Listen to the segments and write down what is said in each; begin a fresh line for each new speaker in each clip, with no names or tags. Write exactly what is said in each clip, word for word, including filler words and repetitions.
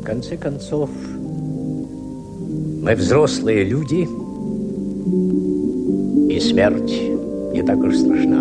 конце концов, мы взрослые люди, и смерть не так уж страшна.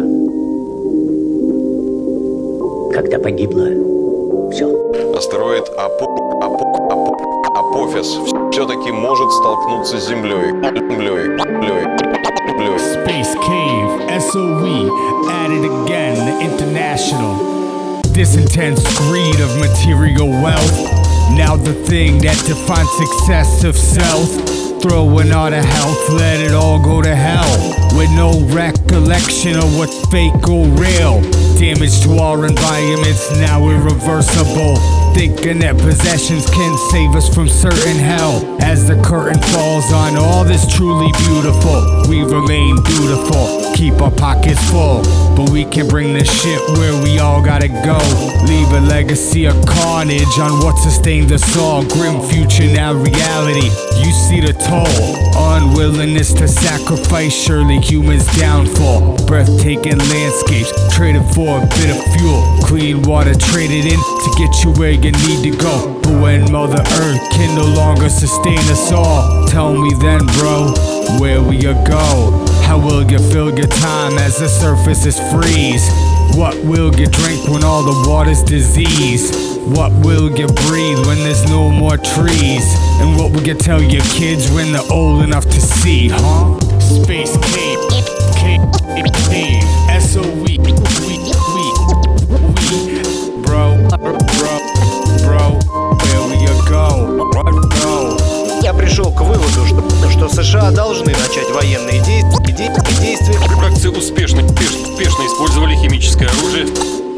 Когда погибло все.
Астероид Апо... Апо... Апо... Апофис все-таки может столкнуться с Землей. Землей. Землей. Землей.
Space Cave, S O E, at it again, the international. This intense greed of material wealth. Now the thing that defines success of self. Throwing all the health, let it all go to hell. With no recollection of what's fake or real. Damage to our environments now irreversible. Thinking that possessions can save us from certain hell. As the curtain falls on all this truly beautiful, we remain dutiful, keep our pockets full. But we can bring this shit where we all gotta go. Leave a legacy of carnage on what sustained us all. Grim future, now reality, you see the toll. Unwillingness to sacrifice, surely humans' downfall. Breathtaking landscapes, traded for a bit of fuel. Clean water traded in to get you where you need to go. But when Mother Earth can no longer sustain us all, tell me then, bro, where will you go? How will you fill your time as the surfaces freeze? What will you drink when all the water's disease? What will you breathe when there's no more trees? And what will you tell your kids when they're old enough to see, huh? Space Cave, cave, cave, S O E, we, we, we, bro, bro, bro, where will you go, bro?
Я пришел к выводу, что, что США должны начать военные действия, де, действия.
Фракции успешно, успешно, успешно использовали химическое оружие.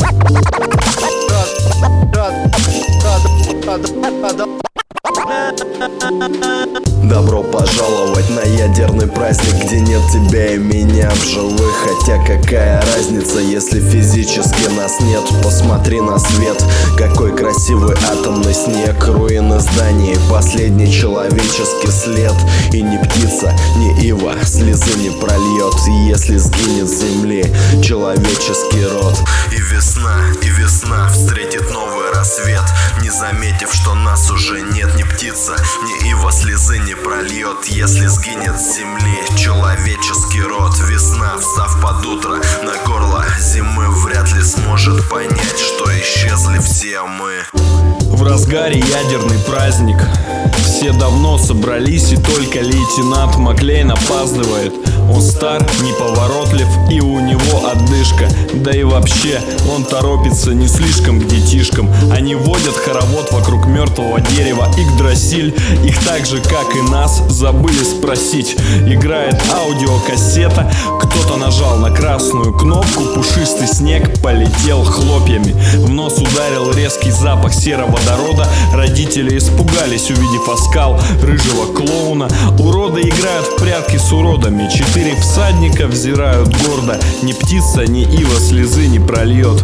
Добро пожаловать на ядерный праздник, где нет тебя и меня в живых. Хотя какая разница, если физически нас нет? Посмотри на свет, какой красивый атомный снег. Руины зданий, последний человеческий след. И ни птица, ни ива слезы не прольет, если сгинет с земли человеческий род. И весна, и весна встретит новый рассвет, не заметив, что нас уже нет. Ни птица, ни ива слезы не прольет, если сгинет с земли человеческий род. Весна, встав под утро на горло зимы, вряд ли сможет понять, что исчезли все мы.
В разгаре ядерный праздник, все давно собрались, и только лейтенант Маклейн опаздывает. Он стар, неповоротлив, и у него одышка. Да и вообще, он торопится не слишком к детишкам. Они водят хоровод вокруг мертвого дерева. Игдрасиль, их так же, как и нас, забыли спросить. Играет аудиокассета, кто-то нажал на красную кнопку, пушистый снег полетел хлопьями. В нос ударил резкий запах сероводорода. Родители испугались, увидев оскал рыжего клоуна. Уроды играют в прятки с уродами. Четыре всадника взирают гордо. Ни птица, ни ива слезы не прольет.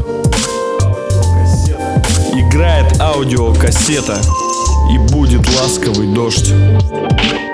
Играет аудиокассета, и будет ласковый дождь.